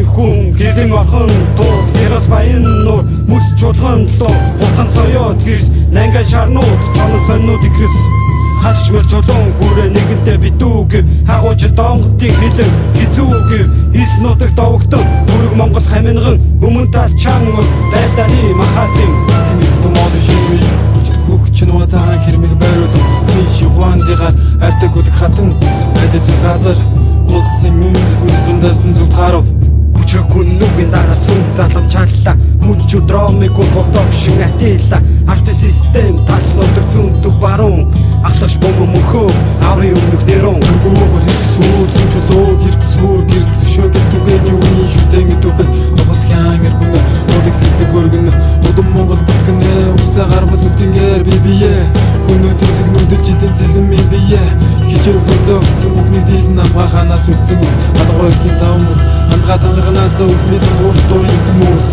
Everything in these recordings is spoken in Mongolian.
хүн гэрэн орхон туу тэрас баян нуур мөс чулхан лоо хутхан соёод гэрс нанга шарнууд чонон соннууд ихрэс хашмэр чулуун хүрээ нэгэнтэй битүүг хагууч донготын хилэн хизүүг ил нутаг довогтон бүрэг Монгол хаминган өмнө тал чан ус байлдааны махасын зэмэгт мод шивэ хүчт хөх чинуа цагаан хэрмэг байруулсан зиш ухаандыгаар хайртай хүлэг хатан айдас газар улсын үндэс мэсэн давсан зүгт гарав хүчрэгүн нүгийн дараа сүм залам чаллаа мөнч өдрөмиг бодох шиг атила арт систем таслуудаг зүнтүг баруун ахлагч бомб мөхөө аврын өмнөх нэрон өгөөгөр хэсүүд хүчлөө хэрэгсүүр гэрэл төшөөгөл түгээний үеийн шүтэн гэдүүгэл ногос хянгэр гүнэ улыг сэтгэл хөргөн удам Монгол бүтгэнэ усаа гарбал нүдингээр бибие хүнөө тэнцэг нүдэд жидэн сэлэн мэдие хичээр хөнзөөгсөн бүхний дийл намга ханаас үлдсэн ус алгойхийн таамус хандгаа танганаас үлмэц хуурт дурын хүмүүс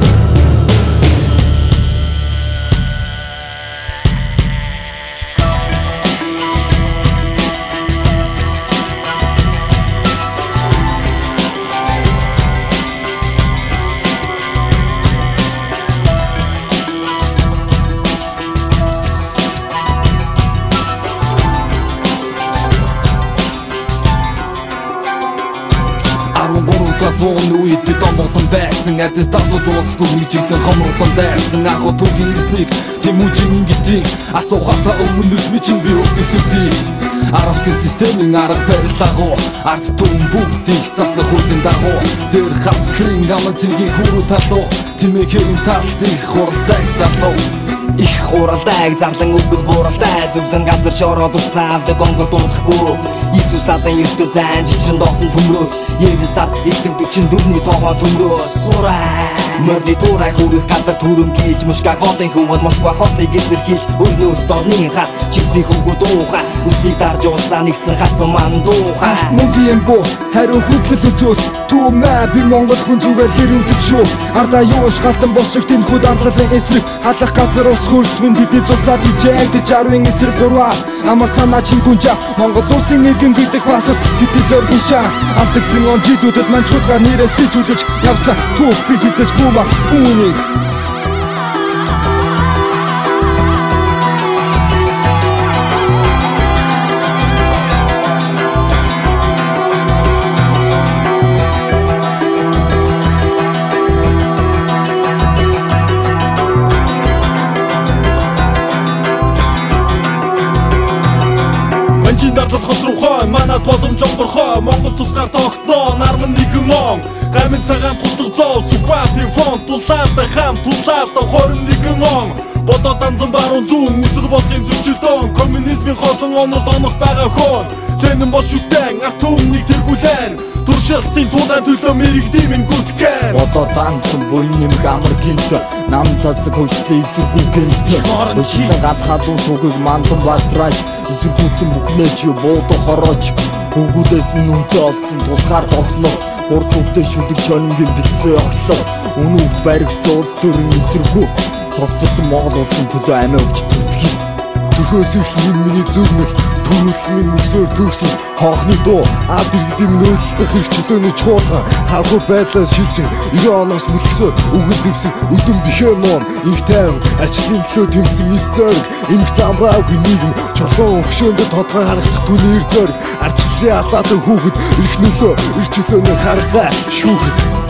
Зүүн үед бид амгалан байсан адис давж уусгүй мижиглэн хомруулан дайсан агуу түүхийн эснийг тэмүүжин гэдгийг асуухаасаа өмнө мичин би өгдөсөдий аргатай системийн арга барилгаагүй арт түн бүгдийг засах хүрдэн дагуу зэр хавцлын гаман цэгийн хүрүү талуу тэмээхэрийн талт их хуралтай залуу их хуралтай зарлан үгд бууралтай зөвлөн газар шороод усаавдаг онгор дундахгүй Иесус талын эртөө зайн жижигэн дохон төмрөөс Евэн сар эхлэг 44-ний тоогоо төмрөөс мөрний туурай хүрэх газар түрэм гээж мушка хотын хүмүүс Москва хотыг эзэрхийлж өрнөөс дорны хат чигсийн хөвгөө дуухай үснийг дарж уусаа нэгдсэн хат маань дуухай мөнгөний бо хариу хөдлөл үзүүл түүмээ би Монгол хүн зүгээр лэрүүдэг шүү ардаа юуш галтан босчих тэнхүү дарлалын эсрэг халах газар ус хөрсмөн тэдний цусаар дижээгдэж 10-ын эсрэг 3 ама санаа чингүнжа Монгол улсын нэгэн гэдэг пассворд тэдний зөргөн шаа алдагдсан он жилүүдэд манчуудгаар нэрээсээ чүлэж явсан түүх би хизэж буума үүнийг манад боломж онгорхоо Монгол тусгаар тогтноо нарман нэгэн он гамын цагаан тулдаг зов сүхбаатын фонд тулаатай хам тулаатай 21 он бодоо танзан баруун зүүн үзэл бодлын зөрчилдөөн коммунизмын хосон онол онох байгаа хон Ленин бол шүтэн арт түмнийг тэргүүлэн туршилтын тулаан төлөө мэрэгдэмэн гүтгэн бодоо танцсан буйн нэмэх амар гинт нам цасаг хөлтлээ эсэргүү гинт өчигдөр галхалуун түгийг мандан бадраж эсэргүүцэн бүхнээ чи буудо хороож хөвгүүдээс нүнтэй олцсон тусгаар тогтнох урд зүгтээ шүлэг чонгийн бэлцээ оглоо өнөөгт баригдсан улс төрийн эсэргүү цогцолсон Монгол улсын төлөө амиа өгч зүтгэх төхөөс ихлэн миний зүрмэл төрүүлсэн минь мөсөөр төгсөн хоохны дуу ард иргэдийн нөлөөлөлтөй хэрэгчлөөний чуулган харгуу байдлаас шилжин 90 оноос мөлгсөөр үгэн зэвсэг өдөн бихээ нуун их тайван арчлын төлөө тэмцэн эс зориг эмх замбраагүй нийгэм чулуун өгшөөндө тодгой харагдах түнээр зориг арчлалын алдаатай хүүхэд их нөлөө эрчлөөний харгаа шүүхэд